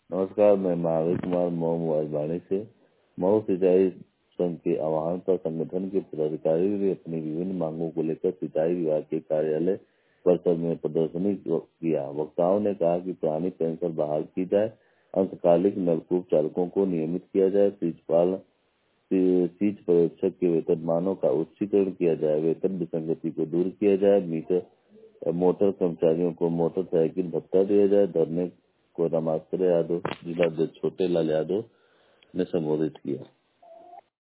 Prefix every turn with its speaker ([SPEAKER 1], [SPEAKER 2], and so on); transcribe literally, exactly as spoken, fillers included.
[SPEAKER 1] नमस्कार, मैं महावीर कुमार मऊ मोबाइल वाणी से। मऊ सिंचाई संघ के आह्वान पर संगठन के पदाधिकारियों ने अपनी विभिन्न मांगों को लेकर सिंचाई विभाग के कार्यालय परिसर में प्रदर्शनी किया। वक्ताओं ने कहा कि पुरानी पेंशन बहाल की जाए, अंशकालिक नलकूप चालकों को नियमित किया जाए, सींचपाल सींच पर्यवेक्षक के वेतनमानों का उच्चीकरण किया जाए, वेतन विसंगति को दूर किया जाए, मीटर मोटर कर्मचारियों को मोटरसाइकिल भत्ता दिया जाए। धरने को रामास्कर यादव, जिला छोटे लाल यादव ने संबोधित किया।